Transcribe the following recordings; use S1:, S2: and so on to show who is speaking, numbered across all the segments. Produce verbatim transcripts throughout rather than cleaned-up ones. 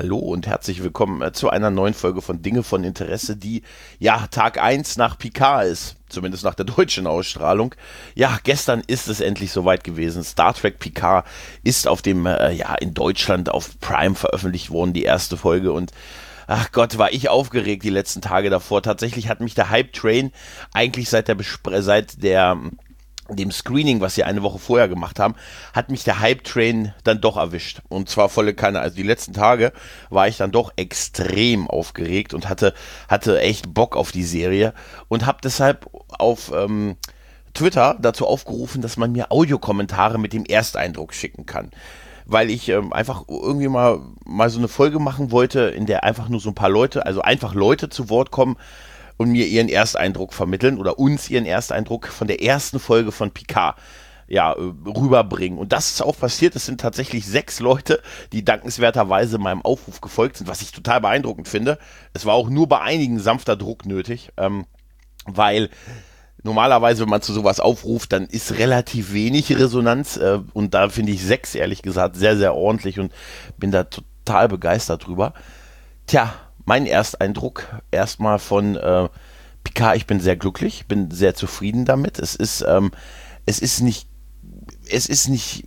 S1: hallo und herzlich willkommen äh, zu einer neuen Folge von Dinge von Interesse, die ja Tag eins nach Picard ist, zumindest nach der deutschen Ausstrahlung. Ja, gestern ist es endlich soweit gewesen. Star Trek Picard ist auf dem, äh, ja, in Deutschland auf Prime veröffentlicht worden, die erste Folge, und ach Gott, war ich aufgeregt die letzten Tage davor. Tatsächlich hat mich der Hype-Train eigentlich seit der, Bespre- seit der dem Screening, was sie eine Woche vorher gemacht haben, hat mich der Hype-Train dann doch erwischt. Und zwar volle Kanne. Also die letzten Tage war ich dann doch extrem aufgeregt und hatte, hatte echt Bock auf die Serie und habe deshalb auf ähm, Twitter dazu aufgerufen, dass man mir Audiokommentare mit dem Ersteindruck schicken kann. Weil ich ähm, einfach irgendwie mal, mal so eine Folge machen wollte, in der einfach nur so ein paar Leute, also einfach Leute zu Wort kommen und mir ihren Ersteindruck vermitteln oder uns ihren Ersteindruck von der ersten Folge von Picard ja, rüberbringen. Und das ist auch passiert. Es sind tatsächlich sechs Leute, die dankenswerterweise meinem Aufruf gefolgt sind, was ich total beeindruckend finde. Es war auch nur bei einigen sanfter Druck nötig, ähm, weil normalerweise, wenn man zu sowas aufruft, dann ist relativ wenig Resonanz, äh, und da finde ich sechs, ehrlich gesagt, sehr, sehr ordentlich und bin da total begeistert drüber. Tja, mein Ersteindruck erstmal von äh, Picard, ich bin sehr glücklich, bin sehr zufrieden damit. Es ist, ähm, es ist nicht, es ist nicht,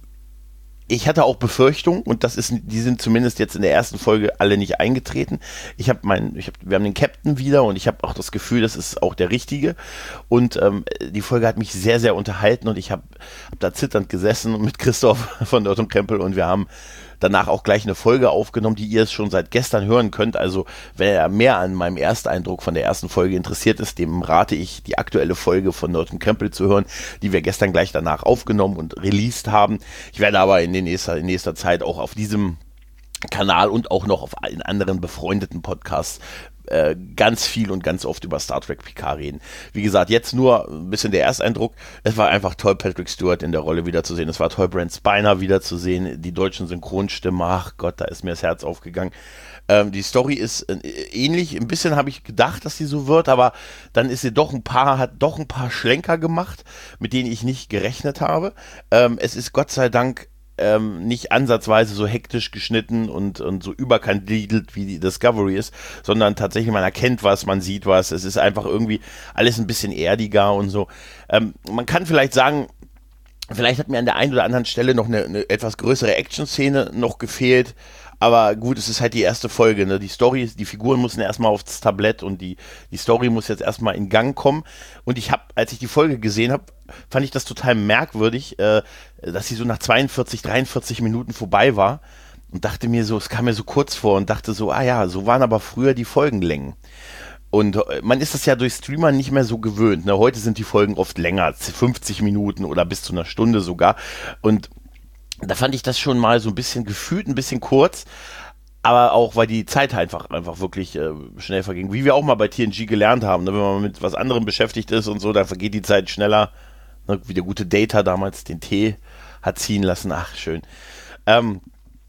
S1: ich hatte auch Befürchtungen und das ist, die sind zumindest jetzt in der ersten Folge alle nicht eingetreten. Ich habe meinen, ich hab, wir haben den Captain wieder und ich habe auch das Gefühl, das ist auch der Richtige. Und ähm, die Folge hat mich sehr, sehr unterhalten und ich habe hab da zitternd gesessen mit Christoph von Dort und Krempel und wir haben danach auch gleich eine Folge aufgenommen, die ihr es schon seit gestern hören könnt. Also wer mehr an meinem Ersteindruck von der ersten Folge interessiert ist, dem rate ich, die aktuelle Folge von Dort und Krempel zu hören, die wir gestern gleich danach aufgenommen und released haben. Ich werde aber in, den nächster, in nächster Zeit auch auf diesem Kanal und auch noch auf in anderen befreundeten Podcasts äh, ganz viel und ganz oft über Star Trek Picard reden. Wie gesagt, jetzt nur ein bisschen der Ersteindruck. Es war einfach toll, Patrick Stewart in der Rolle wiederzusehen. Es war toll, Brent Spiner wiederzusehen. Die deutschen Synchronstimmen, ach Gott, da ist mir das Herz aufgegangen. Ähm, die Story ist äh, ähnlich. Ein bisschen habe ich gedacht, dass sie so wird, aber dann ist sie doch ein paar, hat doch ein paar Schlenker gemacht, mit denen ich nicht gerechnet habe. Ähm, es ist Gott sei Dank Ähm, nicht ansatzweise so hektisch geschnitten und, und so überkandidelt wie die Discovery ist, sondern tatsächlich man erkennt was, man sieht was, es ist einfach irgendwie alles ein bisschen erdiger und so. Ähm, man kann vielleicht sagen, vielleicht hat mir an der einen oder anderen Stelle noch eine, eine etwas größere Action-Szene noch gefehlt, aber gut, es ist halt die erste Folge, ne? Die Story, die Figuren müssen erstmal aufs Tablett und die, die Story muss jetzt erstmal in Gang kommen. Und ich habe, als ich die Folge gesehen habe, fand ich das total merkwürdig, äh, dass sie so nach zweiundvierzig, dreiundvierzig Minuten vorbei war und dachte mir so, es kam mir so kurz vor und dachte so, ah ja, so waren aber früher die Folgenlängen. Und man ist das ja durch Streamer nicht mehr so gewöhnt, ne? Heute sind die Folgen oft länger, fünfzig Minuten oder bis zu einer Stunde sogar. Und da fand ich das schon mal so ein bisschen gefühlt, ein bisschen kurz, aber auch, weil die Zeit einfach, einfach wirklich äh, schnell verging. Wie wir auch mal bei T N G gelernt haben, ne? Wenn man mit was anderem beschäftigt ist und so, dann vergeht die Zeit schneller. Ne? Wie der gute Data damals den Tee hat ziehen lassen. Ach, schön. Ähm,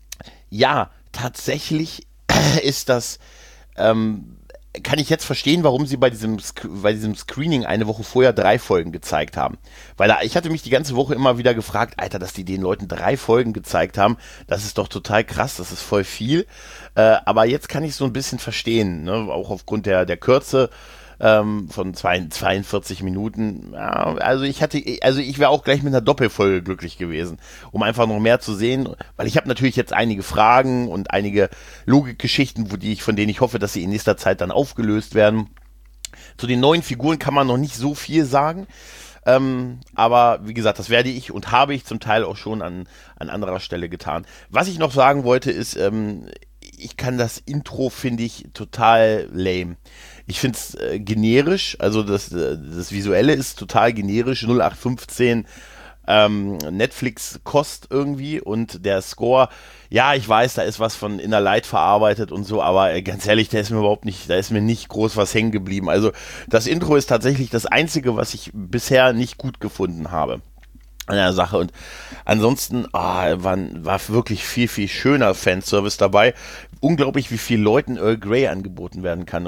S1: ja, tatsächlich ist das... Ähm, kann ich jetzt verstehen, warum sie bei diesem, bei diesem Screening eine Woche vorher drei Folgen gezeigt haben. Weil da, ich hatte mich die ganze Woche immer wieder gefragt, Alter, dass die den Leuten drei Folgen gezeigt haben, das ist doch total krass, das ist voll viel. Äh, aber jetzt kann ich so ein bisschen verstehen, ne? Auch aufgrund der, der Kürze ähm, von zweiundvierzig Minuten. Ja, also ich hatte, also ich wäre auch gleich mit einer Doppelfolge glücklich gewesen, um einfach noch mehr zu sehen, weil ich habe natürlich jetzt einige Fragen und einige Logikgeschichten, wo die ich, von denen ich hoffe, dass sie in nächster Zeit dann aufgelöst werden. Zu den neuen Figuren kann man noch nicht so viel sagen. Ähm, aber wie gesagt, das werde ich und habe ich zum Teil auch schon an, an anderer Stelle getan. Was ich noch sagen wollte ist, ähm, ich kann das Intro, finde ich, total lame. Ich finde es äh, generisch, also das, äh, das Visuelle ist total generisch, null acht fünfzehn ähm, Netflix-Kost irgendwie und der Score, ja, ich weiß, da ist was von Inner Light verarbeitet und so, aber äh, ganz ehrlich, da ist mir überhaupt nicht, da ist mir nicht groß was hängen geblieben. Also das Intro ist tatsächlich das Einzige, was ich bisher nicht gut gefunden habe an der Sache und ansonsten oh, war, war wirklich viel, viel schöner Fanservice dabei. Unglaublich, wie vielen Leuten Earl Grey angeboten werden kann, oder?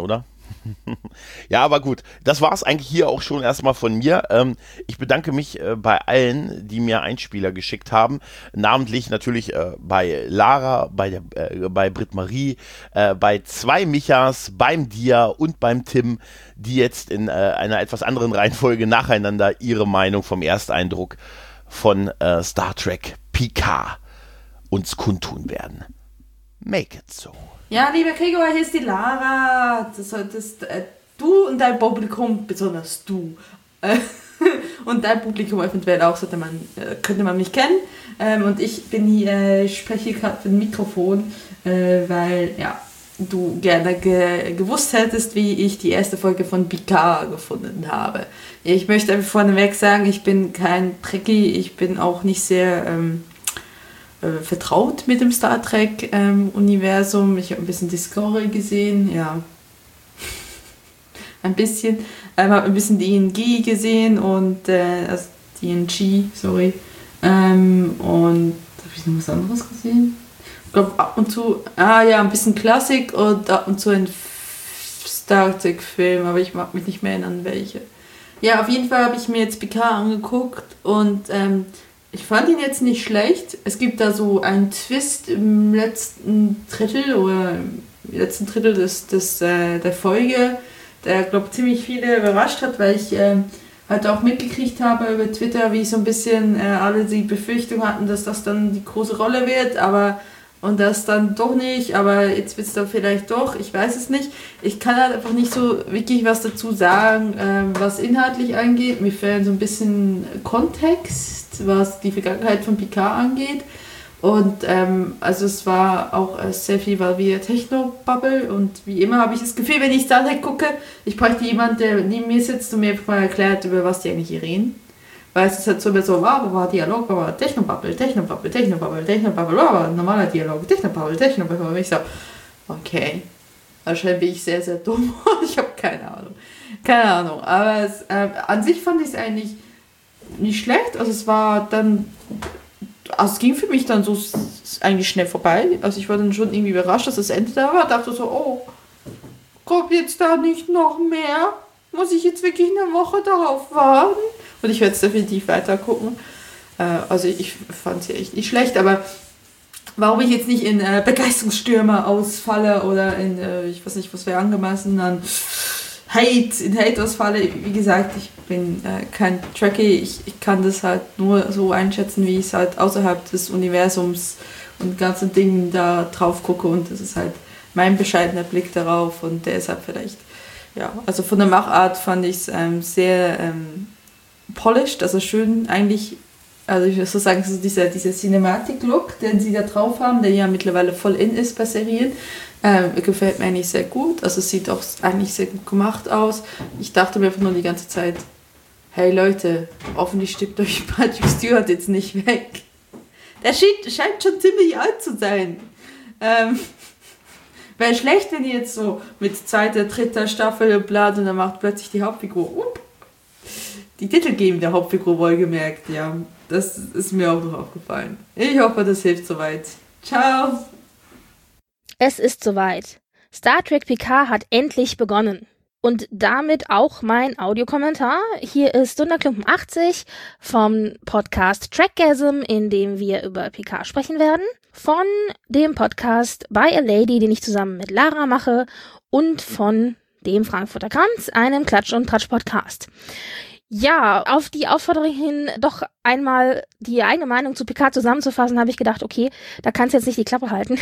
S1: Ja, aber gut, das war es eigentlich hier auch schon erstmal von mir. Ähm, ich bedanke mich äh, bei allen, die mir Einspieler geschickt haben. Namentlich natürlich äh, bei Lara, bei, der, äh, bei Britt-Marie, äh, bei zwei Michas, beim Dia und beim Tim, die jetzt in äh, einer etwas anderen Reihenfolge nacheinander ihre Meinung vom Ersteindruck von äh, Star Trek Picard uns kundtun werden. Make it so.
S2: Ja, lieber Gregor, hier ist die Lara. Das solltest äh, du und dein Publikum, besonders du, äh, und dein Publikum eventuell auch, sollte man, äh, könnte man mich kennen. Ähm, und ich bin hier, äh, ich spreche hier gerade mit dem Mikrofon, äh, weil, ja, du gerne ge- gewusst hättest, wie ich die erste Folge von Picard gefunden habe. Ich möchte einfach vorneweg sagen, ich bin kein Trekkie, ich bin auch nicht sehr... Ähm, vertraut mit dem Star Trek-Universum. Ähm, ich habe ein bisschen Discovery gesehen, ja. ein bisschen. Ich ähm, habe ein bisschen D N G gesehen und äh, also D N G, sorry. Ähm, und habe ich noch was anderes gesehen? Ich glaube ab und zu, ah ja, ein bisschen Klassik und ab und zu ein Star Trek-Film, aber ich mag mich nicht mehr erinnern, welche. Ja, auf jeden Fall habe ich mir jetzt Picard angeguckt und ähm, ich fand ihn jetzt nicht schlecht. Es gibt da so einen Twist im letzten Drittel oder im letzten Drittel des, des, äh, der Folge, der, glaube ich, ziemlich viele überrascht hat, weil ich äh, halt auch mitgekriegt habe über Twitter, wie so ein bisschen äh, alle die Befürchtung hatten, dass das dann die große Rolle wird, aber und das dann doch nicht, aber jetzt wird es dann vielleicht doch, ich weiß es nicht. Ich kann halt einfach nicht so wirklich was dazu sagen, äh, was inhaltlich angeht. Mir fehlt so ein bisschen Kontext, was die Vergangenheit von Picard angeht. Und ähm, also es war auch äh, sehr viel war wie Techno-Bubble und wie immer habe ich das Gefühl, wenn ich Star Trek gucke, ich bräuchte jemanden, der neben mir sitzt und mir mal erklärt, über was die eigentlich hier reden. Weil es ist halt so immer so, wow, war Dialog, war Technobubble, Technobubble, Technobubble, Technobubble, wow, normaler Dialog, Technobubble, Technobubble. Und ich so, okay, wahrscheinlich bin ich sehr, sehr dumm. Ich habe keine Ahnung. Keine Ahnung. Aber es, äh, an sich fand ich es eigentlich nicht schlecht. Also es war dann, also es ging für mich dann so eigentlich schnell vorbei. Also ich war dann schon irgendwie überrascht, dass das Ende da war. Dachte so, oh, kommt jetzt da nicht noch mehr? Muss ich jetzt wirklich eine Woche darauf warten? Und ich werde es definitiv weiter gucken. Äh, also ich fand es ja echt nicht schlecht, aber warum ich jetzt nicht in äh, Begeisterungsstürme ausfalle oder in, äh, ich weiß nicht, was wäre angemessen, an Hate, in Hate ausfalle, wie gesagt, ich bin äh, kein Trekkie, ich, ich kann das halt nur so einschätzen, wie ich es halt außerhalb des Universums und ganzen Dingen da drauf gucke und das ist halt mein bescheidener Blick darauf und der ist halt vielleicht, ja, also von der Machart fand ich es ähm, sehr ähm, polished, also schön eigentlich, also ich würde so sagen, so dieser, dieser Cinematic-Look, den sie da drauf haben, der ja mittlerweile voll in ist bei Serien, äh, gefällt mir eigentlich sehr gut, also es sieht auch eigentlich sehr gut gemacht aus. Ich dachte mir einfach nur die ganze Zeit, hey Leute, hoffentlich stirbt euch Patrick Stewart jetzt nicht weg. Der scheint, scheint schon ziemlich alt zu sein. Ähm, wäre schlecht, wenn ihr jetzt so mit zweiter, dritter Staffel blat und dann macht plötzlich die Hauptfigur, up, die Titel geben der Hauptfigur wohlgemerkt, ja. Das ist mir auch noch aufgefallen. Ich hoffe, das hilft soweit. Ciao!
S3: Es ist soweit. Star Trek Picard hat endlich begonnen. Und damit auch mein Audiokommentar. Hier ist Dunderklumpen achtzig vom Podcast Trackgasm, in dem wir über Picard sprechen werden. Von dem Podcast By a Lady, den ich zusammen mit Lara mache. Und von dem Frankfurter Kranz, einem Klatsch- und Tratsch-Podcast. Ja, auf die Aufforderung hin, doch einmal die eigene Meinung zu Picard zusammenzufassen, habe ich gedacht, okay, da kannst du jetzt nicht die Klappe halten.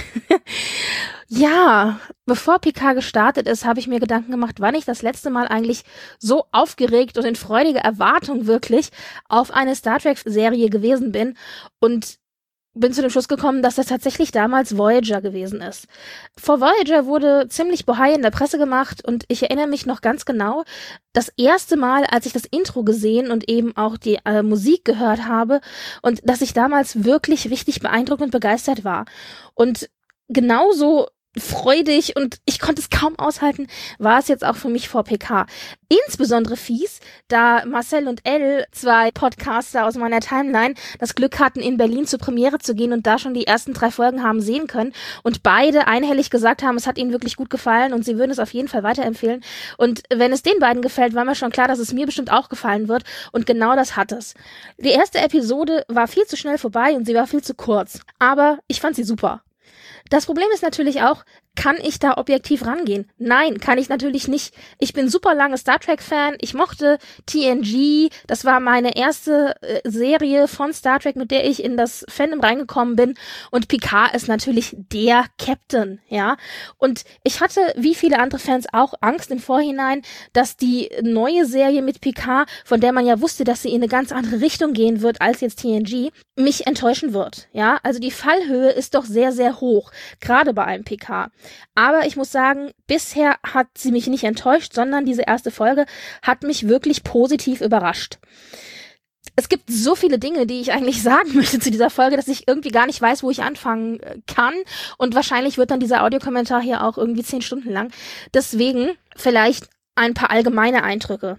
S3: Ja, bevor Picard gestartet ist, habe ich mir Gedanken gemacht, wann ich das letzte Mal eigentlich so aufgeregt und in freudiger Erwartung wirklich auf eine Star Trek-Serie gewesen bin und bin zu dem Schluss gekommen, dass das tatsächlich damals Voyager gewesen ist. Vor Voyager wurde ziemlich Bohai in der Presse gemacht und ich erinnere mich noch ganz genau, das erste Mal, als ich das Intro gesehen und eben auch die äh, Musik gehört habe und dass ich damals wirklich richtig beeindruckt und begeistert war. Und genauso freudig und ich konnte es kaum aushalten, war es jetzt auch für mich vor P K. Insbesondere fies, da Marcel und Elle, zwei Podcaster aus meiner Timeline, das Glück hatten, in Berlin zur Premiere zu gehen und da schon die ersten drei Folgen haben sehen können und beide einhellig gesagt haben, es hat ihnen wirklich gut gefallen und sie würden es auf jeden Fall weiterempfehlen. Und wenn es den beiden gefällt, war mir schon klar, dass es mir bestimmt auch gefallen wird und genau das hat es. Die erste Episode war viel zu schnell vorbei und sie war viel zu kurz, aber ich fand sie super. Das Problem ist natürlich auch, kann ich da objektiv rangehen? Nein, kann ich natürlich nicht. Ich bin super lange Star Trek-Fan. Ich mochte T N G. Das war meine erste äh, Serie von Star Trek, mit der ich in das Fandom reingekommen bin. Und Picard ist natürlich der Captain, ja. Und ich hatte, wie viele andere Fans auch, Angst im Vorhinein, dass die neue Serie mit Picard, von der man ja wusste, dass sie in eine ganz andere Richtung gehen wird als jetzt T N G, mich enttäuschen wird, ja. Also die Fallhöhe ist doch sehr, sehr hoch, gerade bei einem Picard. Aber ich muss sagen, bisher hat sie mich nicht enttäuscht, sondern diese erste Folge hat mich wirklich positiv überrascht. Es gibt so viele Dinge, die ich eigentlich sagen möchte zu dieser Folge, dass ich irgendwie gar nicht weiß, wo ich anfangen kann. Und wahrscheinlich wird dann dieser Audiokommentar hier auch irgendwie zehn Stunden lang. Deswegen vielleicht ein paar allgemeine Eindrücke.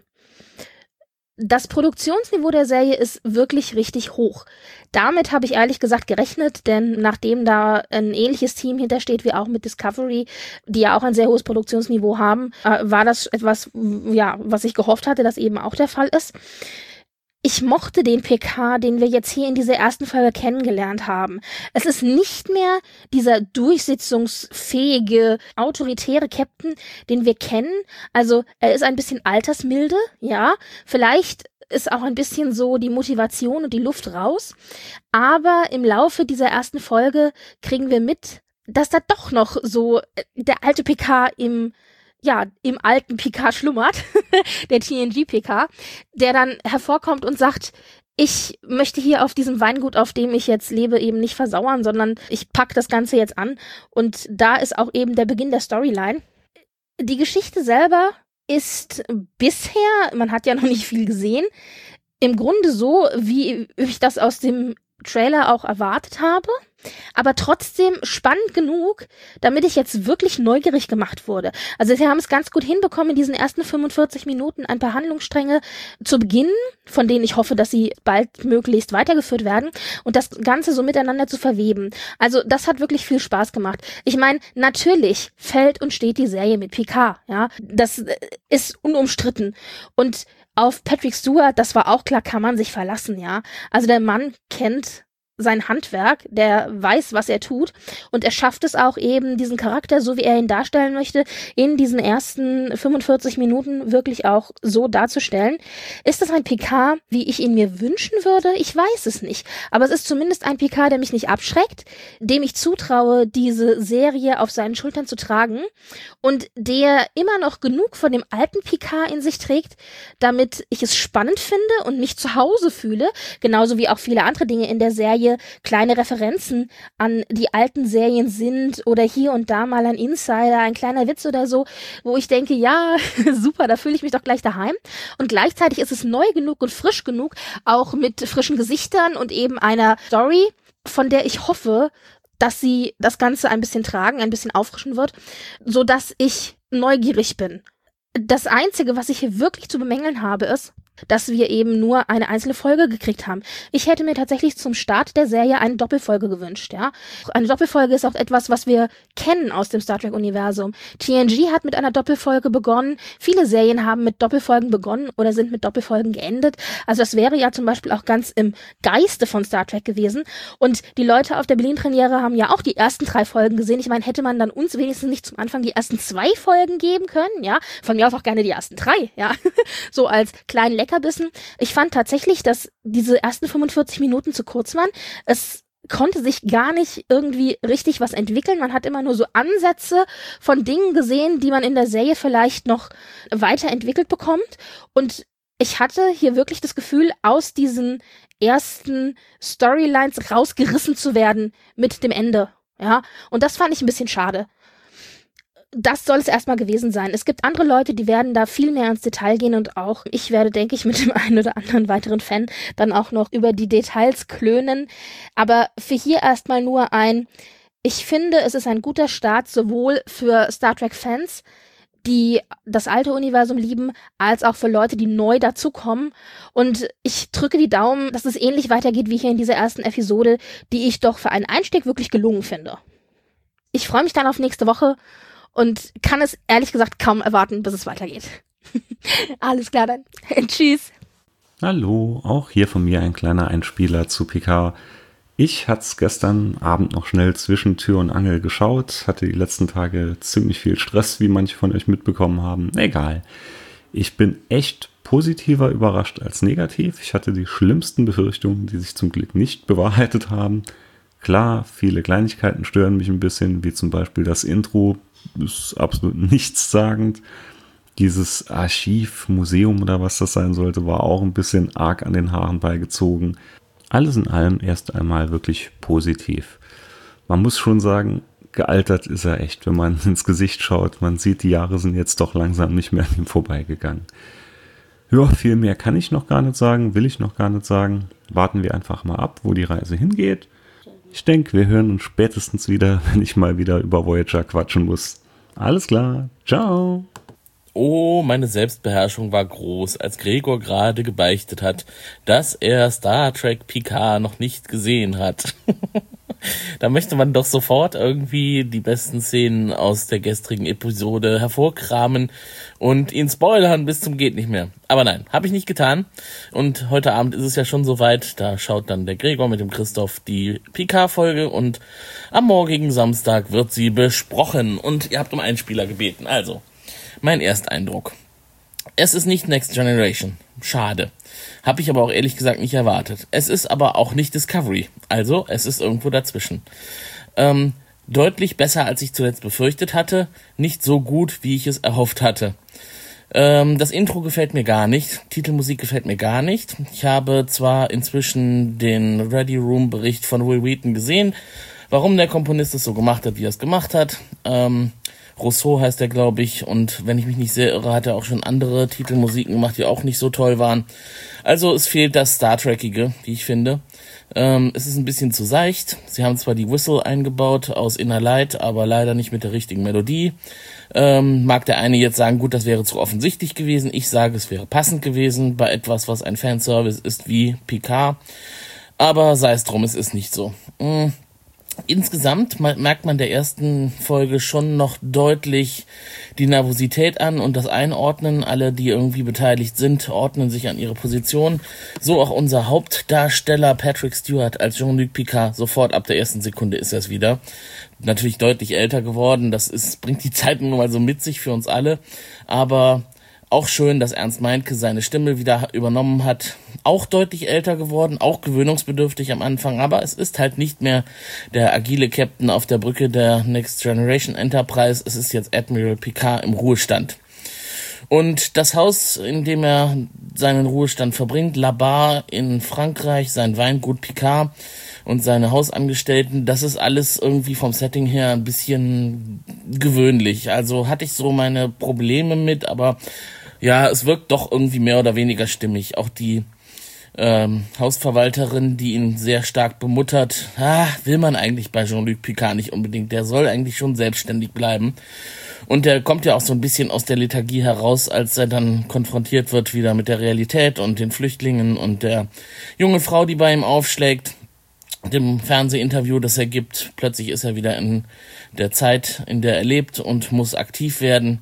S3: Das Produktionsniveau der Serie ist wirklich richtig hoch. Damit habe ich ehrlich gesagt gerechnet, denn nachdem da ein ähnliches Team hintersteht wie auch mit Discovery, die ja auch ein sehr hohes Produktionsniveau haben, äh, war das etwas, ja, was ich gehofft hatte, dass eben auch der Fall ist. Ich mochte den P K, den wir jetzt hier in dieser ersten Folge kennengelernt haben. Es ist nicht mehr dieser durchsetzungsfähige, autoritäre Captain, den wir kennen. Also er ist ein bisschen altersmilde, ja. Vielleicht ist auch ein bisschen so die Motivation und die Luft raus. Aber im Laufe dieser ersten Folge kriegen wir mit, dass da doch noch so der alte P K im ja, im alten Picard schlummert, der T N G-P K, der dann hervorkommt und sagt, ich möchte hier auf diesem Weingut, auf dem ich jetzt lebe, eben nicht versauern, sondern ich pack das Ganze jetzt an. Und da ist auch eben der Beginn der Storyline. Die Geschichte selber ist bisher, man hat ja noch nicht viel gesehen, im Grunde so, wie ich das aus dem Trailer auch erwartet habe, aber trotzdem spannend genug, damit ich jetzt wirklich neugierig gemacht wurde. Also sie haben es ganz gut hinbekommen, in diesen ersten fünfundvierzig Minuten ein paar Handlungsstränge zu beginnen, von denen ich hoffe, dass sie bald möglichst weitergeführt werden und das Ganze so miteinander zu verweben. Also das hat wirklich viel Spaß gemacht. Ich meine, natürlich fällt und steht die Serie mit Picard, ja, das ist unumstritten und auf Patrick Stewart, das war auch klar, kann man sich verlassen, ja. Also der Mann kennt sein Handwerk, der weiß, was er tut und er schafft es auch eben, diesen Charakter, so wie er ihn darstellen möchte, in diesen ersten fünfundvierzig Minuten wirklich auch so darzustellen. Ist das ein Picard, wie ich ihn mir wünschen würde? Ich weiß es nicht. Aber es ist zumindest ein Picard, der mich nicht abschreckt, dem ich zutraue, diese Serie auf seinen Schultern zu tragen und der immer noch genug von dem alten Picard in sich trägt, damit ich es spannend finde und mich zu Hause fühle, genauso wie auch viele andere Dinge in der Serie kleine Referenzen an die alten Serien sind oder hier und da mal ein Insider, ein kleiner Witz oder so, wo ich denke, ja, super, da fühle ich mich doch gleich daheim. Und gleichzeitig ist es neu genug und frisch genug, auch mit frischen Gesichtern und eben einer Story, von der ich hoffe, dass sie das Ganze ein bisschen tragen, ein bisschen auffrischen wird, so dass ich neugierig bin. Das Einzige, was ich hier wirklich zu bemängeln habe, ist, dass wir eben nur eine einzelne Folge gekriegt haben. Ich hätte mir tatsächlich zum Start der Serie eine Doppelfolge gewünscht, ja. Eine Doppelfolge ist auch etwas, was wir kennen aus dem Star Trek-Universum. T N G hat mit einer Doppelfolge begonnen. Viele Serien haben mit Doppelfolgen begonnen oder sind mit Doppelfolgen geendet. Also das wäre ja zum Beispiel auch ganz im Geiste von Star Trek gewesen. Und die Leute auf der Berlin-Premiere haben ja auch die ersten drei Folgen gesehen. Ich meine, hätte man dann uns wenigstens nicht zum Anfang die ersten zwei Folgen geben können, ja. Von mir aus auch gerne die ersten drei, ja. So als kleinen Leckerbissen. Ich fand tatsächlich, dass diese ersten fünfundvierzig Minuten zu kurz waren. Es konnte sich gar nicht irgendwie richtig was entwickeln. Man hat immer nur so Ansätze von Dingen gesehen, die man in der Serie vielleicht noch weiterentwickelt bekommt. Und ich hatte hier wirklich das Gefühl, aus diesen ersten Storylines rausgerissen zu werden mit dem Ende. Ja, und das fand ich ein bisschen schade. Das soll es erstmal gewesen sein. Es gibt andere Leute, die werden da viel mehr ins Detail gehen und auch ich werde, denke ich, mit dem einen oder anderen weiteren Fan dann auch noch über die Details klönen. Aber für hier erstmal nur ein, Ich finde, es ist ein guter Start sowohl für Star Trek-Fans, die das alte Universum lieben, als auch für Leute, die neu dazukommen. Und ich drücke die Daumen, dass es ähnlich weitergeht wie hier in dieser ersten Episode, die ich doch für einen Einstieg wirklich gelungen finde. Ich freue mich dann auf nächste Woche und kann es ehrlich gesagt kaum erwarten, bis es weitergeht. Alles klar dann. Tschüss.
S4: Hallo, auch hier von mir ein kleiner Einspieler zu Picard. Ich hatte es gestern Abend noch schnell zwischen Tür und Angel geschaut, hatte die letzten Tage ziemlich viel Stress, wie manche von euch mitbekommen haben. Egal. Ich bin echt positiver überrascht als negativ. Ich hatte die schlimmsten Befürchtungen, die sich zum Glück nicht bewahrheitet haben. Klar, viele Kleinigkeiten stören mich ein bisschen, wie zum Beispiel das Intro, ist absolut nichtssagend. Dieses Archiv, Museum oder was das sein sollte, war auch ein bisschen arg an den Haaren beigezogen. Alles in allem erst einmal wirklich positiv. Man muss schon sagen, gealtert ist er echt, wenn man ins Gesicht schaut. Man sieht, die Jahre sind jetzt doch langsam nicht mehr an ihm vorbeigegangen. Ja, viel mehr kann ich noch gar nicht sagen, will ich noch gar nicht sagen. Warten wir einfach mal ab, wo die Reise hingeht. Ich denke, wir hören uns spätestens wieder, wenn ich mal wieder über Voyager quatschen muss. Alles klar, ciao!
S5: Oh, meine Selbstbeherrschung war groß, als Gregor gerade gebeichtet hat, dass er Star Trek Picard noch nicht gesehen hat. Da möchte man doch sofort irgendwie die besten Szenen aus der gestrigen Episode hervorkramen und ihn spoilern bis zum geht nicht mehr. Aber nein, habe ich nicht getan. Und heute Abend ist es ja schon soweit, da schaut dann der Gregor mit dem Christoph die Picard-Folge und am morgigen Samstag wird sie besprochen. Und ihr habt um einen Spieler gebeten, also mein Ersteindruck. Es ist nicht Next Generation. Schade. Habe ich aber auch ehrlich gesagt nicht erwartet. Es ist aber auch nicht Discovery. Also, es ist irgendwo dazwischen. Ähm, deutlich besser, als ich zuletzt befürchtet hatte. Nicht so gut, wie ich es erhofft hatte. Ähm, das Intro gefällt mir gar nicht. Titelmusik gefällt mir gar nicht. Ich habe zwar inzwischen den Ready Room Bericht von Will Wheaton gesehen, warum der Komponist es so gemacht hat, wie er es gemacht hat. Ähm, Rousseau heißt er, glaube ich, und wenn ich mich nicht sehr irre, hat er auch schon andere Titelmusiken gemacht, die auch nicht so toll waren. Also es fehlt das Star Trekige, wie ich finde. Ähm, es ist ein bisschen zu seicht. Sie haben zwar die Whistle eingebaut aus Inner Light, aber leider nicht mit der richtigen Melodie. Ähm, mag der eine jetzt sagen, gut, das wäre zu offensichtlich gewesen. Ich sage, es wäre passend gewesen bei etwas, was ein Fanservice ist wie Picard. Aber sei es drum, es ist nicht so. Mhm. Insgesamt merkt man der ersten Folge schon noch deutlich die Nervosität an und das Einordnen. Alle, die irgendwie beteiligt sind, ordnen sich an ihre Position. So auch unser Hauptdarsteller Patrick Stewart als Jean-Luc Picard. Sofort ab der ersten Sekunde ist er es wieder. Natürlich deutlich älter geworden. Das ist, bringt die Zeit nun mal so mit sich für uns alle. Aber auch schön, dass Ernst Meinke seine Stimme wieder übernommen hat. Auch deutlich älter geworden, auch gewöhnungsbedürftig am Anfang, aber es ist halt nicht mehr der agile Captain auf der Brücke der Next Generation Enterprise. Es ist jetzt Admiral Picard im Ruhestand. Und das Haus, in dem er seinen Ruhestand verbringt, La Barre in Frankreich, sein Weingut Picard und seine Hausangestellten, das ist alles irgendwie vom Setting her ein bisschen gewöhnlich. Also hatte ich so meine Probleme mit, aber ja, es wirkt doch irgendwie mehr oder weniger stimmig. Auch die ähm, Hausverwalterin, die ihn sehr stark bemuttert, ah, will man eigentlich bei Jean-Luc Picard nicht unbedingt. Der soll eigentlich schon selbstständig bleiben. Und der kommt ja auch so ein bisschen aus der Lethargie heraus, als er dann konfrontiert wird wieder mit der Realität und den Flüchtlingen und der jungen Frau, die bei ihm aufschlägt. Dem Fernsehinterview, das er gibt, plötzlich ist er wieder in der Zeit, in der er lebt und muss aktiv werden.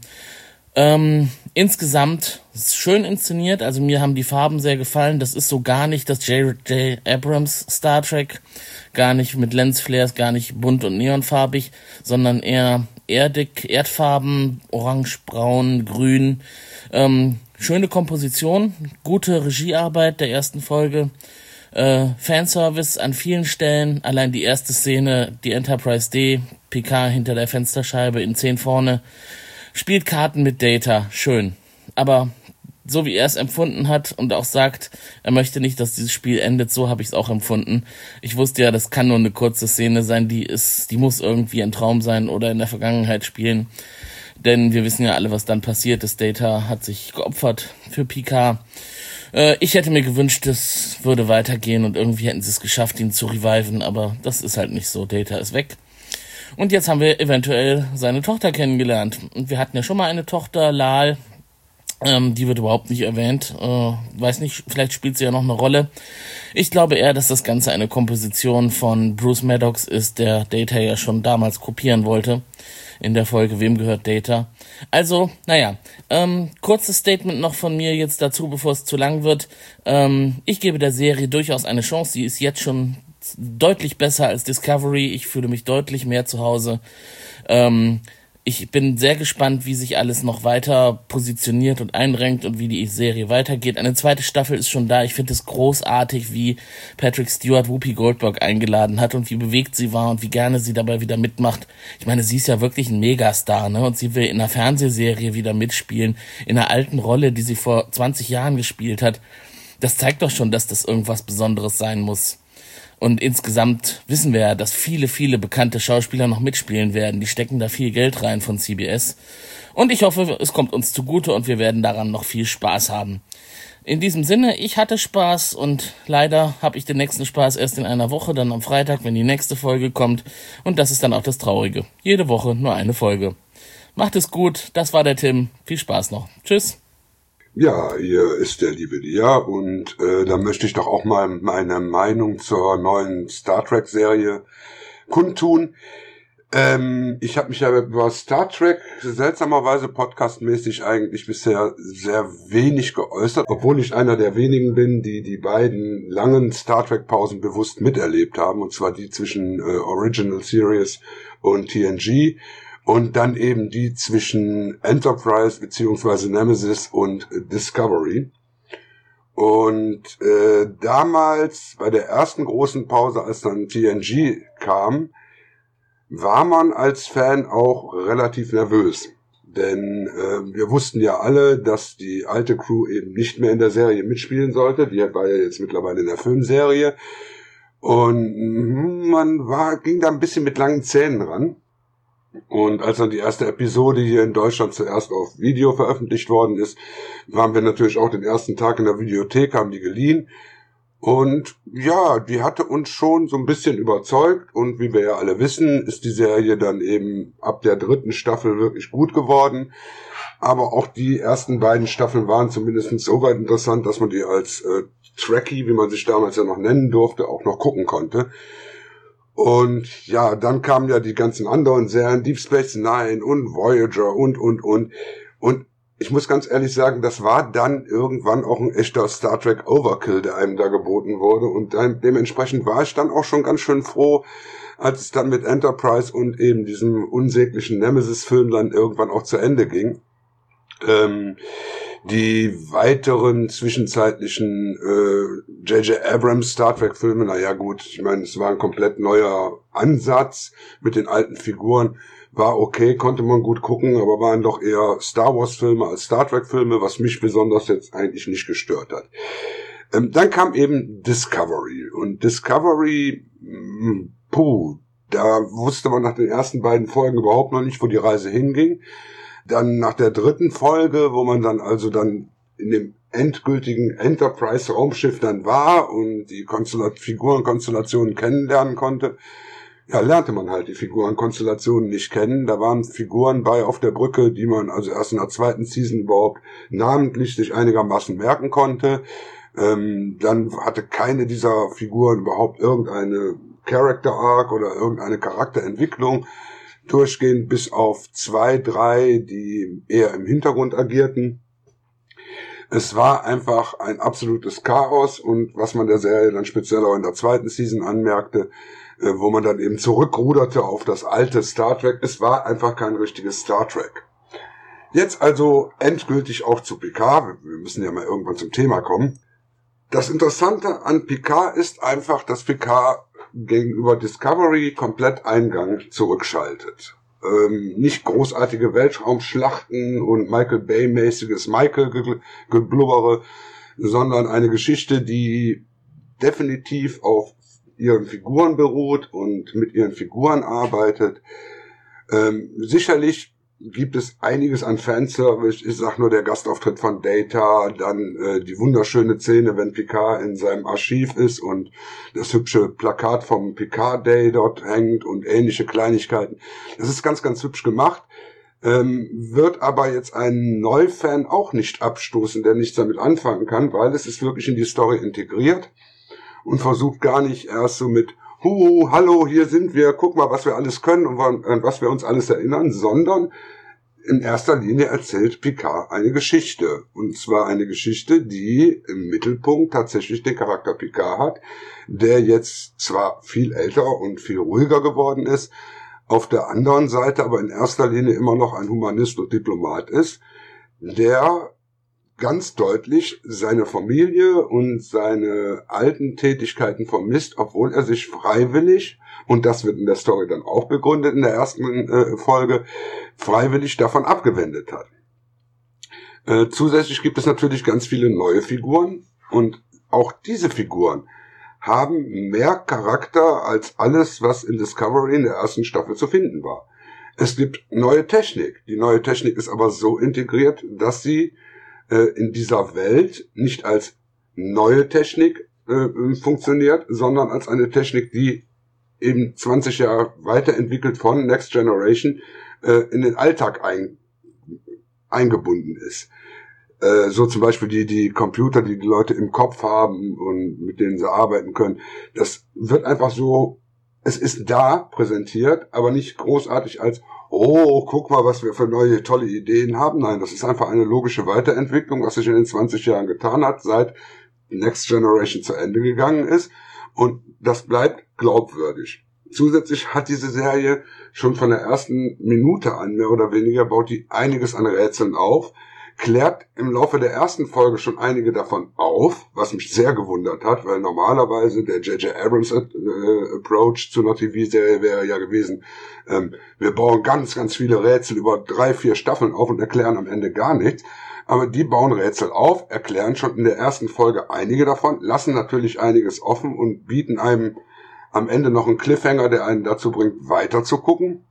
S5: Ähm, insgesamt ist schön inszeniert, also mir haben die Farben sehr gefallen. Das ist so gar nicht das J J Abrams Star Trek, gar nicht mit Lensflares, gar nicht bunt und neonfarbig, sondern eher erdig, Erdfarben, orange, braun, grün. Ähm, schöne Komposition, gute Regiearbeit der ersten Folge. Äh, Fanservice an vielen Stellen, allein die erste Szene, die Enterprise D, Picard hinter der Fensterscheibe in zehn vorne, spielt Karten mit Data, schön. Aber so wie er es empfunden hat und auch sagt, er möchte nicht, dass dieses Spiel endet, so habe ich es auch empfunden. Ich wusste ja, das kann nur eine kurze Szene sein, die ist, die muss irgendwie ein Traum sein oder in der Vergangenheit spielen. Denn wir wissen ja alle, was dann passiert ist. Data hat sich geopfert für Picard. Ich hätte mir gewünscht, es würde weitergehen und irgendwie hätten sie es geschafft, ihn zu reviven, aber das ist halt nicht so. Data ist weg. Und jetzt haben wir eventuell seine Tochter kennengelernt. Und wir hatten ja schon mal eine Tochter, Lal. Ähm, die wird überhaupt nicht erwähnt. Äh, weiß nicht, vielleicht spielt sie ja noch eine Rolle. Ich glaube eher, dass das Ganze eine Komposition von Bruce Maddox ist, der Data ja schon damals kopieren wollte. In der Folge Wem gehört Data? Also, naja, ähm, kurzes Statement noch von mir jetzt dazu, bevor es zu lang wird. Ähm, ich gebe der Serie durchaus eine Chance. Die ist jetzt schon deutlich besser als Discovery. Ich fühle mich deutlich mehr zu Hause. Ähm, Ich bin sehr gespannt, wie sich alles noch weiter positioniert und einrenkt und wie die Serie weitergeht. Eine zweite Staffel ist schon da. Ich finde es großartig, wie Patrick Stewart Whoopi Goldberg eingeladen hat und wie bewegt sie war und wie gerne sie dabei wieder mitmacht. Ich meine, sie ist ja wirklich ein Megastar, ne? Und sie will in einer Fernsehserie wieder mitspielen, in einer alten Rolle, die sie vor zwanzig Jahren gespielt hat. Das zeigt doch schon, dass das irgendwas Besonderes sein muss. Und insgesamt wissen wir ja, dass viele, viele bekannte Schauspieler noch mitspielen werden. Die stecken da viel Geld rein von C B S. Und ich hoffe, es kommt uns zugute und wir werden daran noch viel Spaß haben. In diesem Sinne, ich hatte Spaß und leider habe ich den nächsten Spaß erst in einer Woche, dann am Freitag, wenn die nächste Folge kommt. Und das ist dann auch das Traurige. Jede Woche nur eine Folge. Macht es gut, das war der Tim. Viel Spaß noch. Tschüss.
S6: Ja, hier ist der liebe Lia und äh, da möchte ich doch auch mal meine Meinung zur neuen Star Trek Serie kundtun. Ähm, ich habe mich ja über Star Trek seltsamerweise podcastmäßig eigentlich bisher sehr wenig geäußert, obwohl ich einer der wenigen bin, die die beiden langen Star Trek Pausen bewusst miterlebt haben, und zwar die zwischen äh, Original Series und T N G. Und dann eben die zwischen Enterprise beziehungsweise Nemesis und Discovery. Und äh, damals, bei der ersten großen Pause, als dann T N G kam, war man als Fan auch relativ nervös. Denn äh, wir wussten ja alle, dass die alte Crew eben nicht mehr in der Serie mitspielen sollte. Die war ja jetzt mittlerweile in der Filmserie. Und man war, ging da ein bisschen mit langen Zähnen ran. Und als dann die erste Episode hier in Deutschland zuerst auf Video veröffentlicht worden ist, waren wir natürlich auch den ersten Tag in der Videothek, haben die geliehen. Und ja, die hatte uns schon so ein bisschen überzeugt. Und wie wir ja alle wissen, ist die Serie dann eben ab der dritten Staffel wirklich gut geworden. Aber auch die ersten beiden Staffeln waren zumindest so weit interessant, dass man die als äh, Trekkie, wie man sich damals ja noch nennen durfte, auch noch gucken konnte. Und ja, dann kamen ja die ganzen anderen Serien, Deep Space Nine und Voyager und, und, und. Und ich muss ganz ehrlich sagen, das war dann irgendwann auch ein echter Star Trek Overkill, der einem da geboten wurde. Und dann, dementsprechend war ich dann auch schon ganz schön froh, als es dann mit Enterprise und eben diesem unsäglichen Nemesis-Film dann irgendwann auch zu Ende ging. Ähm, die weiteren zwischenzeitlichen äh, J J Abrams Star Trek Filme, naja gut, ich meine, es war ein komplett neuer Ansatz mit den alten Figuren, war okay, konnte man gut gucken, aber waren doch eher Star Wars Filme als Star Trek Filme, was mich besonders jetzt eigentlich nicht gestört hat. Ähm, dann kam eben Discovery und Discovery, mh, puh, da wusste man nach den ersten beiden Folgen überhaupt noch nicht, wo die Reise hinging. Dann nach der dritten Folge, wo man dann also dann in dem endgültigen Enterprise-Raumschiff dann war und die Konstellat- Figurenkonstellationen kennenlernen konnte, ja, lernte man halt die Figurenkonstellationen nicht kennen. Da waren Figuren bei auf der Brücke, die man also erst in der zweiten Season überhaupt namentlich sich einigermaßen merken konnte. Ähm, dann hatte keine dieser Figuren überhaupt irgendeine Character Arc oder irgendeine Charakterentwicklung. Durchgehend bis auf zwei, drei, die eher im Hintergrund agierten. Es war einfach ein absolutes Chaos und was man der Serie dann speziell auch in der zweiten Season anmerkte, äh, wo man dann eben zurückruderte auf das alte Star Trek, es war einfach kein richtiges Star Trek. Jetzt also endgültig auch zu Picard, wir müssen ja mal irgendwann zum Thema kommen. Das Interessante an Picard ist einfach, dass Picard gegenüber Discovery komplett Eingang zurückschaltet. Ähm, nicht großartige Weltraumschlachten und Michael Bay-mäßiges Michael-Geblubbere, sondern eine Geschichte, die definitiv auf ihren Figuren beruht und mit ihren Figuren arbeitet. Ähm, sicherlich gibt es einiges an Fanservice. Ich sag nur der Gastauftritt von Data, dann äh, die wunderschöne Szene, wenn Picard in seinem Archiv ist und das hübsche Plakat vom Picard Day dort hängt und ähnliche Kleinigkeiten. Das ist ganz, ganz hübsch gemacht. Ähm, wird aber jetzt einen Neufan auch nicht abstoßen, der nichts damit anfangen kann, weil es ist wirklich in die Story integriert und versucht gar nicht erst so mit Hu, hallo, hier sind wir, guck mal, was wir alles können und an was wir uns alles erinnern, sondern in erster Linie erzählt Picard eine Geschichte. Und zwar eine Geschichte, die im Mittelpunkt tatsächlich den Charakter Picard hat, der jetzt zwar viel älter und viel ruhiger geworden ist, auf der anderen Seite aber in erster Linie immer noch ein Humanist und Diplomat ist, der ganz deutlich seine Familie und seine alten Tätigkeiten vermisst, obwohl er sich freiwillig, und das wird in der Story dann auch begründet in der ersten äh, Folge, freiwillig davon abgewendet hat. Äh, zusätzlich gibt es natürlich ganz viele neue Figuren und auch diese Figuren haben mehr Charakter als alles, was in Discovery in der ersten Staffel zu finden war. Es gibt neue Technik. Die neue Technik ist aber so integriert, dass sie in dieser Welt nicht als neue Technik äh, funktioniert, sondern als eine Technik, die eben zwanzig Jahre weiterentwickelt von Next Generation äh, in den Alltag ein, eingebunden ist. Äh, so zum Beispiel die, die Computer, die die Leute im Kopf haben und mit denen sie arbeiten können. Das wird einfach so, es ist da präsentiert, aber nicht großartig als oh, guck mal, was wir für neue, tolle Ideen haben. Nein, das ist einfach eine logische Weiterentwicklung, was sich in den zwanzig Jahren getan hat, seit Next Generation zu Ende gegangen ist. Und das bleibt glaubwürdig. Zusätzlich hat diese Serie schon von der ersten Minute an, mehr oder weniger, baut die einiges an Rätseln auf, klärt im Laufe der ersten Folge schon einige davon auf, was mich sehr gewundert hat, weil normalerweise der J J Abrams äh, Approach zu einer T V-Serie wäre ja gewesen, ähm, wir bauen ganz, ganz viele Rätsel über drei, vier Staffeln auf und erklären am Ende gar nichts. Aber die bauen Rätsel auf, erklären schon in der ersten Folge einige davon, lassen natürlich einiges offen und bieten einem am Ende noch einen Cliffhanger, der einen dazu bringt, weiter zu gucken,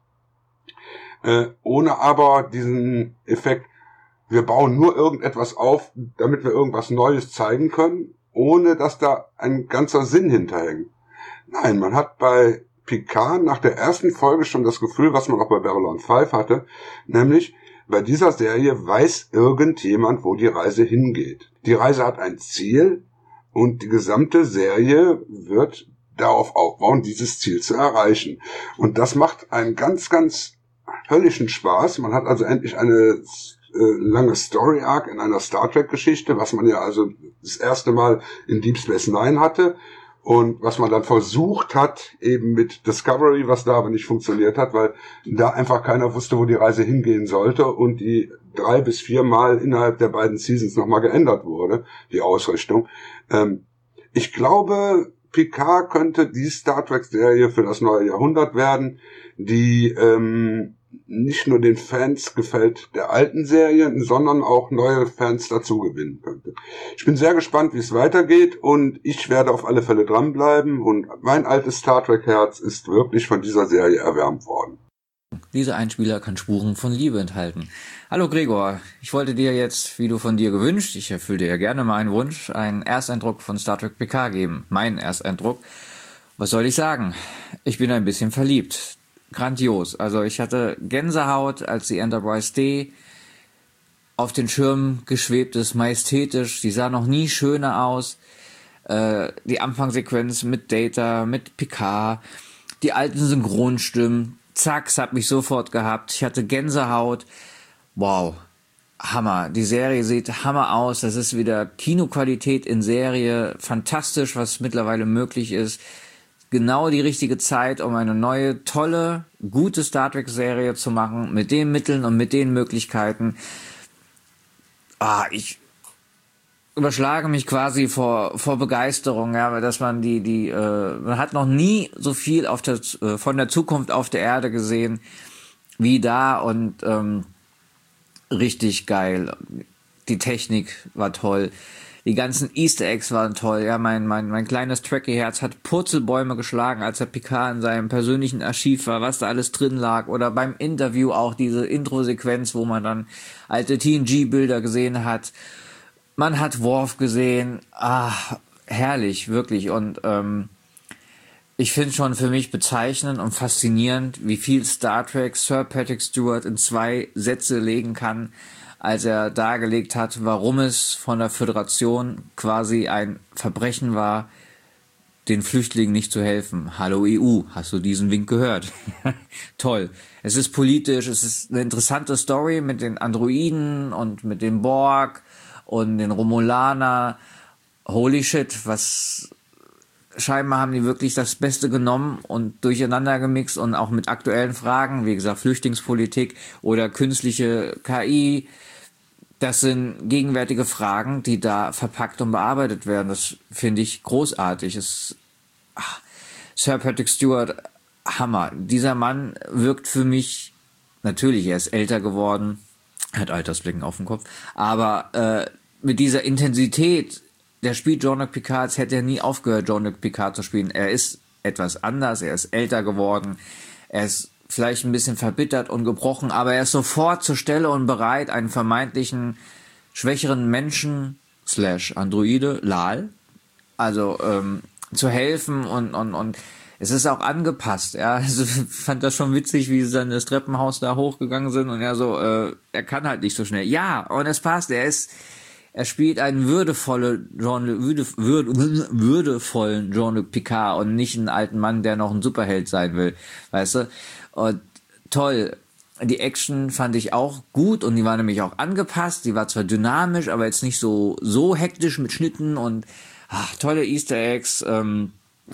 S6: äh, ohne aber diesen Effekt, wir bauen nur irgendetwas auf, damit wir irgendwas Neues zeigen können, ohne dass da ein ganzer Sinn hinterhängt. Nein, man hat bei Picard nach der ersten Folge schon das Gefühl, was man auch bei Babylon fünf hatte, nämlich bei dieser Serie weiß irgendjemand, wo die Reise hingeht. Die Reise hat ein Ziel und die gesamte Serie wird darauf aufbauen, dieses Ziel zu erreichen. Und das macht einen ganz, ganz höllischen Spaß. Man hat also endlich eine lange Story Arc in einer Star Trek Geschichte, was man ja also das erste Mal in Deep Space Nine hatte und was man dann versucht hat eben mit Discovery, was da aber nicht funktioniert hat, weil da einfach keiner wusste, wo die Reise hingehen sollte und die drei bis vier Mal innerhalb der beiden Seasons nochmal geändert wurde, die Ausrichtung. Ähm, ich glaube, Picard könnte die Star Trek Serie für das neue Jahrhundert werden, die ähm, nicht nur den Fans gefällt der alten Serien, sondern auch neue Fans dazu gewinnen könnte. Ich bin sehr gespannt, wie es weitergeht und ich werde auf alle Fälle dranbleiben und mein altes Star Trek Herz ist wirklich von dieser Serie erwärmt worden.
S7: Dieser Einspieler kann Spuren von Liebe enthalten. Hallo Gregor, ich wollte dir jetzt, wie du von dir gewünscht, ich erfülle dir ja gerne meinen Wunsch, einen Ersteindruck von Star Trek Picard geben. Mein Ersteindruck. Was soll ich sagen? Ich bin ein bisschen verliebt. Grandios. Also ich hatte Gänsehaut, als die Enterprise D auf den Schirm geschwebt ist, majestätisch. Die sah noch nie schöner aus. Äh, die Anfangssequenz mit Data, mit Picard, die alten Synchronstimmen. Zack, es hat mich sofort gehabt. Ich hatte Gänsehaut. Wow, Hammer. Die Serie sieht Hammer aus. Das ist wieder Kinoqualität in Serie. Fantastisch, was mittlerweile möglich ist. Genau die richtige Zeit, um eine neue, tolle, gute Star Trek-Serie zu machen, mit den Mitteln und mit den Möglichkeiten. Ah, ich überschlage mich quasi vor vor Begeisterung, ja, dass man die die äh, man hat noch nie so viel auf der äh, von der Zukunft auf der Erde gesehen wie da und ähm, richtig geil. Die Technik war toll. Die ganzen Easter Eggs waren toll. Ja, mein, mein, mein kleines Trekkie-Herz hat Purzelbäume geschlagen, als der Picard in seinem persönlichen Archiv war, was da alles drin lag. Oder beim Interview auch diese Intro-Sequenz, wo man dann alte T N G-Bilder gesehen hat. Man hat Worf gesehen. Ah, herrlich, wirklich. Und ähm, ich finde schon für mich bezeichnend und faszinierend, wie viel Star Trek Sir Patrick Stewart in zwei Sätze legen kann, als er dargelegt hat, warum es von der Föderation quasi ein Verbrechen war, den Flüchtlingen nicht zu helfen. Hallo E U, hast du diesen Wink gehört? Toll. Es ist politisch, es ist eine interessante Story mit den Androiden und mit dem Borg und den Romulaner. Holy shit, was... Scheinbar haben die wirklich das Beste genommen und durcheinander gemixt und auch mit aktuellen Fragen, wie gesagt, Flüchtlingspolitik oder künstliche K I. Das sind gegenwärtige Fragen, die da verpackt und bearbeitet werden. Das finde ich großartig. Es, ach, Sir Patrick Stewart, Hammer. Dieser Mann wirkt für mich, natürlich, er ist älter geworden, hat Altersblicken auf dem Kopf, aber äh, mit dieser Intensität, der spielt Jean-Luc Picard, als hätte er nie aufgehört, Jean-Luc Picard zu spielen. Er ist etwas anders, er ist älter geworden, er ist vielleicht ein bisschen verbittert und gebrochen, aber er ist sofort zur Stelle und bereit, einen vermeintlichen schwächeren Menschen, slash Androide, Lal, also ähm, zu helfen und, und, und es ist auch angepasst. Ja, also, ich fand das schon witzig, wie sie dann das Treppenhaus da hochgegangen sind und er so, äh, er kann halt nicht so schnell. Ja, und es passt, er ist Er spielt einen würdevolle Jean, würde, würde, würdevollen Jean-Luc Picard und nicht einen alten Mann, der noch ein Superheld sein will, weißt du? Und toll. Die Action fand ich auch gut und die war nämlich auch angepasst. Die war zwar dynamisch, aber jetzt nicht so so hektisch mit Schnitten und ach, tolle Easter Eggs, ähm,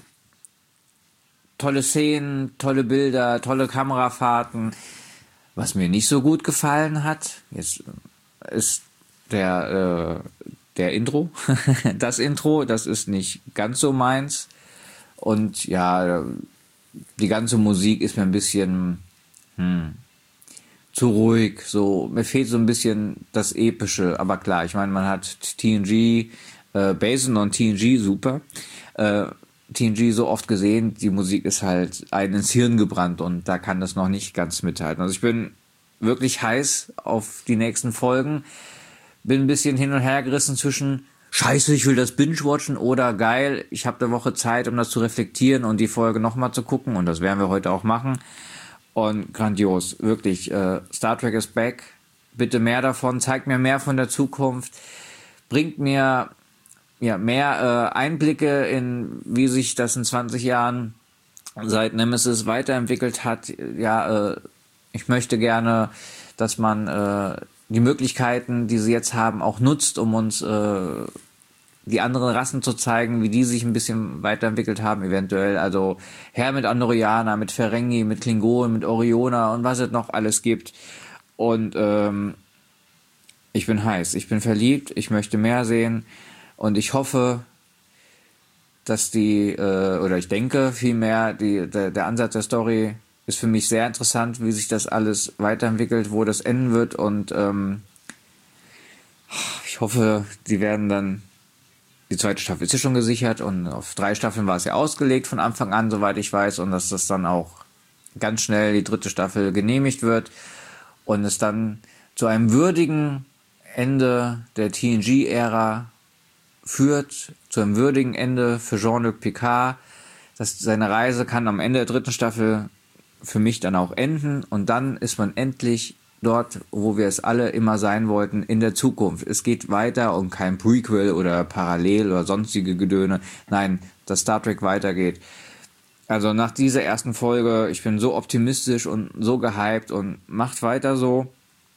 S7: tolle Szenen, tolle Bilder, tolle Kamerafahrten. Was mir nicht so gut gefallen hat, jetzt ist der äh, der Intro, das Intro, das ist nicht ganz so meins und ja, die ganze Musik ist mir ein bisschen hm, zu ruhig, so, mir fehlt so ein bisschen das Epische, aber klar, ich meine, man hat T N G, äh, Basin und T N G, super, äh, T N G so oft gesehen, die Musik ist halt einem ins Hirn gebrannt und da kann das noch nicht ganz mithalten, also ich bin wirklich heiß auf die nächsten Folgen. Bin ein bisschen hin und her gerissen zwischen Scheiße, ich will das Binge-Watchen oder geil, ich habe eine Woche Zeit, um das zu reflektieren und die Folge nochmal zu gucken und das werden wir heute auch machen. Und grandios, wirklich, äh, Star Trek is back, bitte mehr davon, zeigt mir mehr von der Zukunft, bringt mir ja mehr äh, Einblicke in, wie sich das in zwanzig Jahren seit Nemesis weiterentwickelt hat. Ja, äh, ich möchte gerne, dass man äh, die Möglichkeiten, die sie jetzt haben, auch nutzt, um uns äh, die anderen Rassen zu zeigen, wie die sich ein bisschen weiterentwickelt haben, eventuell. Also her mit Andorianer, mit Ferengi, mit Klingonen, mit Orioner und was es noch alles gibt. Und ähm, ich bin heiß, ich bin verliebt, ich möchte mehr sehen und ich hoffe, dass die, äh, oder ich denke vielmehr, die, der, der Ansatz der Story ist für mich sehr interessant, wie sich das alles weiterentwickelt, wo das enden wird und ähm, ich hoffe, die werden dann, die zweite Staffel ist ja schon gesichert und auf drei Staffeln war es ja ausgelegt von Anfang an, soweit ich weiß, und dass das dann auch ganz schnell die dritte Staffel genehmigt wird und es dann zu einem würdigen Ende der T N G-Ära führt, zu einem würdigen Ende für Jean-Luc Picard, dass seine Reise kann am Ende der dritten Staffel für mich dann auch enden und dann ist man endlich dort, wo wir es alle immer sein wollten, in der Zukunft. Es geht weiter und kein Prequel oder Parallel oder sonstige Gedöne. Nein, dass Star Trek weitergeht. Also nach dieser ersten Folge, ich bin so optimistisch und so gehypt und macht weiter so.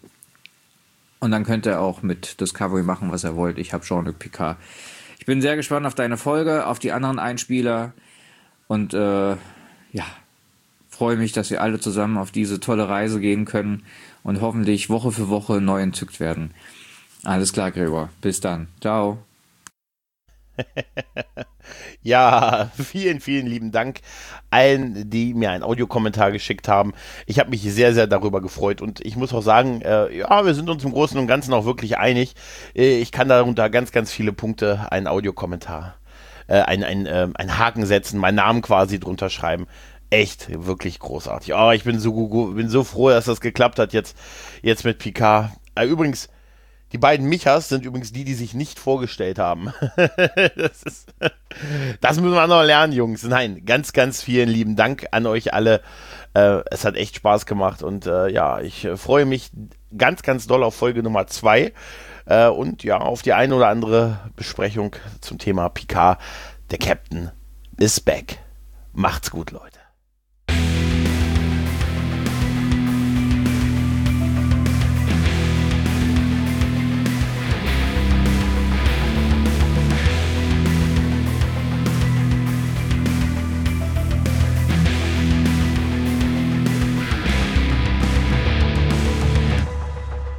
S7: Und dann könnt ihr auch mit Discovery machen, was ihr wollt. Ich habe Jean-Luc Picard. Ich bin sehr gespannt auf deine Folge, auf die anderen Einspieler und äh, ja, freue mich, dass wir alle zusammen auf diese tolle Reise gehen können und hoffentlich Woche für Woche neu entzückt werden. Alles klar, Gregor. Bis dann. Ciao.
S1: Ja, vielen, vielen lieben Dank allen, die mir einen Audiokommentar geschickt haben. Ich habe mich sehr, sehr darüber gefreut und ich muss auch sagen, äh, ja, wir sind uns im Großen und Ganzen auch wirklich einig. Äh, ich kann darunter ganz, ganz viele Punkte einen Audiokommentar, äh, ein, ein, äh, einen Haken setzen, meinen Namen quasi drunter schreiben. Echt, wirklich großartig. Oh, ich bin so, bin so froh, dass das geklappt hat jetzt, jetzt mit Picard. Äh, übrigens, die beiden Michas sind übrigens die, die sich nicht vorgestellt haben. das, ist, das müssen wir noch lernen, Jungs. Nein, ganz, ganz vielen lieben Dank an euch alle. Äh, es hat echt Spaß gemacht und äh, ja, ich äh, freue mich ganz, ganz doll auf Folge Nummer zwei äh, und ja, auf die eine oder andere Besprechung zum Thema Picard. Der Captain is back. Macht's gut, Leute.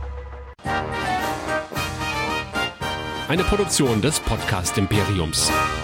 S8: Eine Produktion des Podcast Imperiums.